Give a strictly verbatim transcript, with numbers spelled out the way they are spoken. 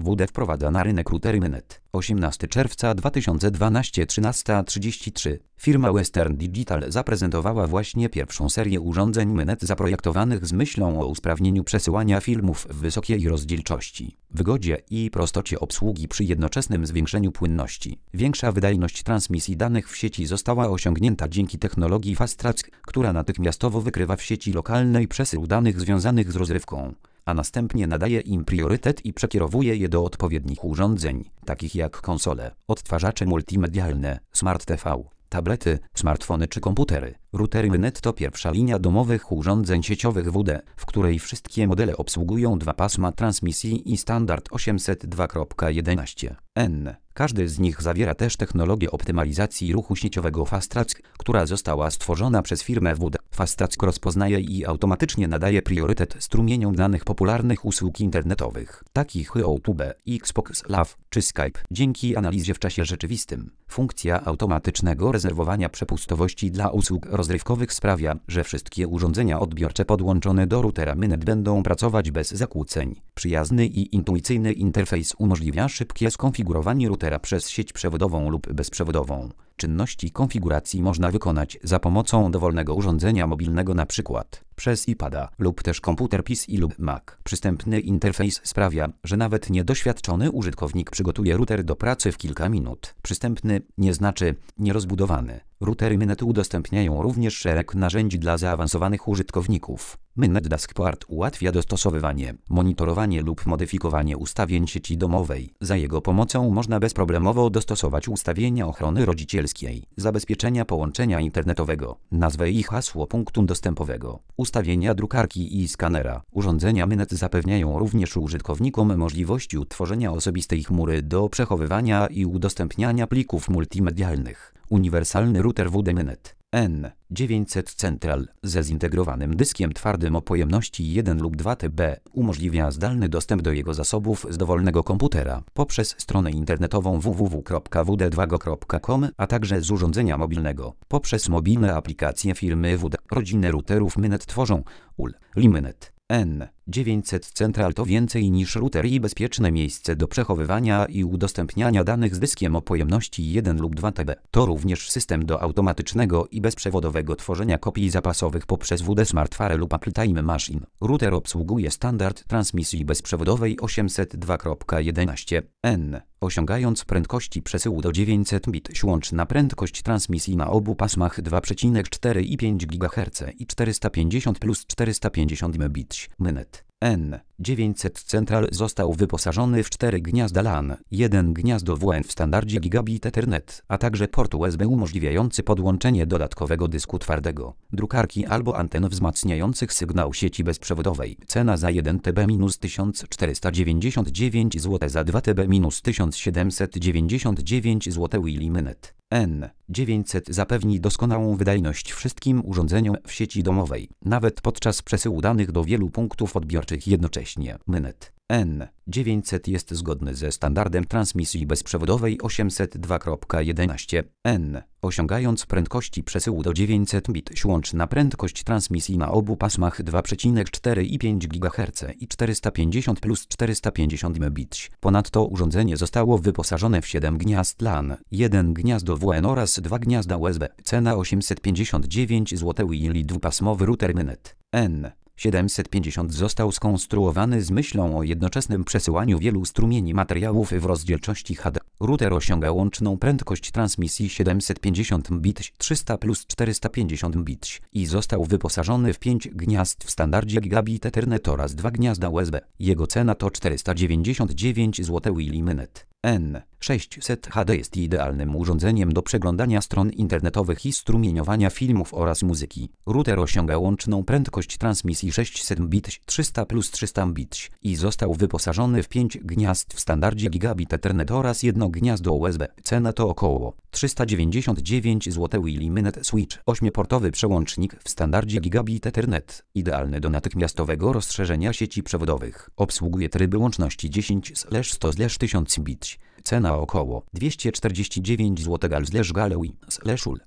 W D wprowadza na rynek routery Mynet. osiemnastego czerwca dwa tysiące dwunastego, trzynasta trzydzieści trzy. Firma Western Digital zaprezentowała właśnie pierwszą serię urządzeń Mynet zaprojektowanych z myślą o usprawnieniu przesyłania filmów w wysokiej rozdzielczości, wygodzie i prostocie obsługi przy jednoczesnym zwiększeniu płynności. Większa wydajność transmisji danych w sieci została osiągnięta dzięki technologii Fast Track, która natychmiastowo wykrywa w sieci lokalnej przesył danych związanych z rozrywką, a następnie nadaje im priorytet i przekierowuje je do odpowiednich urządzeń, takich jak konsole, odtwarzacze multimedialne, Smart T V, tablety, smartfony czy komputery. Routery Mynet to pierwsza linia domowych urządzeń sieciowych W D, w której wszystkie modele obsługują dwa pasma transmisji i standard osiemset dwa kropka jedenaście N. Każdy z nich zawiera też technologię optymalizacji ruchu sieciowego Fast Track, która została stworzona przez firmę W D. Fast Track rozpoznaje i automatycznie nadaje priorytet strumieniom danych popularnych usług internetowych, takich jak YouTube, Xbox Live czy Skype, dzięki analizie w czasie rzeczywistym. Funkcja automatycznego rezerwowania przepustowości dla usług rozrywkowych sprawia, że wszystkie urządzenia odbiorcze podłączone do routera Mynet będą pracować bez zakłóceń. Przyjazny i intuicyjny interfejs umożliwia szybkie skonfigurowanie routera przez sieć przewodową lub bezprzewodową. Czynności konfiguracji można wykonać za pomocą dowolnego urządzenia mobilnego, np. przez iPada lub też komputer P C lub Mac. Przystępny interfejs sprawia, że nawet niedoświadczony użytkownik przygotuje router do pracy w kilka minut. Przystępny nie znaczy nierozbudowany. Routery Mynet udostępniają również szereg narzędzi dla zaawansowanych użytkowników. Mynet Dashboard ułatwia dostosowywanie, monitorowanie lub modyfikowanie ustawień sieci domowej. Za jego pomocą można bezproblemowo dostosować ustawienia ochrony rodzicielskiej, zabezpieczenia połączenia internetowego, nazwę i hasło punktu dostępowego, ustawienia drukarki i skanera. Urządzenia Mynet zapewniają również użytkownikom możliwość utworzenia osobistej chmury do przechowywania i udostępniania plików multimedialnych. Uniwersalny router W D Mynet N dziewięćset Central ze zintegrowanym dyskiem twardym o pojemności jeden lub dwa terabajty umożliwia zdalny dostęp do jego zasobów z dowolnego komputera poprzez stronę internetową w w w kropka w d dwa go kropka com, a także z urządzenia mobilnego poprzez mobilne aplikacje firmy W D. Rodzinę routerów Mynet tworzą U L I Mynet N dziewięćset Central to więcej niż router i bezpieczne miejsce do przechowywania i udostępniania danych z dyskiem o pojemności jeden lub dwa terabajty. To również system do automatycznego i bezprzewodowego tworzenia kopii zapasowych poprzez W D Smartphone lub Apple Time Machine. Router obsługuje standard transmisji bezprzewodowej osiemset dwa kropka jedenaście N, osiągając prędkości przesyłu do dziewięćset bit. Łączna prędkość transmisji na obu pasmach dwa przecinek cztery i pięć gigaherca i czterysta pięćdziesiąt plus czterysta pięćdziesiąt megabitów. Mynet N dziewięćset Central został wyposażony w cztery gniazda LAN, jeden gniazdo W L A N w standardzie Gigabit Ethernet, a także port U S B umożliwiający podłączenie dodatkowego dysku twardego, drukarki albo anten wzmacniających sygnał sieci bezprzewodowej. Cena za jeden terabajt tysiąc czterysta dziewięćdziesiąt dziewięć złotych, za dwa terabajty tysiąc siedemset dziewięćdziesiąt dziewięć złotych. Willy Mynet N dziewięćset zapewni doskonałą wydajność wszystkim urządzeniom w sieci domowej, nawet podczas przesyłu danych do wielu punktów odbiorczych jednocześnie. Mynet N dziewięćset jest zgodny ze standardem transmisji bezprzewodowej osiemset dwa kropka jedenaście N, osiągając prędkości przesyłu do dziewięćset bit. Łączna prędkość transmisji na obu pasmach dwa przecinek cztery i pięć gigaherca i czterysta pięćdziesiąt plus czterysta pięćdziesiąt megabitów. Ponadto urządzenie zostało wyposażone w siedem gniazd LAN, jeden gniazdo W L A N oraz dwa gniazda U S B. Cena osiemset pięćdziesiąt dziewięć złotych. Willy dwupasmowy router Mynet N siedemset pięćdziesiąt został skonstruowany z myślą o jednoczesnym przesyłaniu wielu strumieni materiałów w rozdzielczości H D. Router osiąga łączną prędkość transmisji siedemset pięćdziesiąt bit, trzysta plus czterysta pięćdziesiąt bit i został wyposażony w pięć gniazd w standardzie Gigabit Ethernet oraz dwa gniazda U S B. Jego cena to czterysta dziewięćdziesiąt dziewięć złotych. Willy Mynet N sześćset H D jest idealnym urządzeniem do przeglądania stron internetowych i strumieniowania filmów oraz muzyki. Router osiąga łączną prędkość transmisji sześćset bit, trzysta plus trzysta bit i został wyposażony w pięć gniazd w standardzie Gigabit Ethernet oraz jedno gniazdo U S B. Cena to około trzysta dziewięćdziesiąt dziewięć złotych. Willy Mynet Switch ośmioportowy przełącznik w standardzie Gigabit Ethernet, idealny do natychmiastowego rozszerzenia sieci przewodowych. Obsługuje tryby łączności dziesięć sto tysiąc bit. Cena około dwieście czterdzieści dziewięć złotych. Gallery U L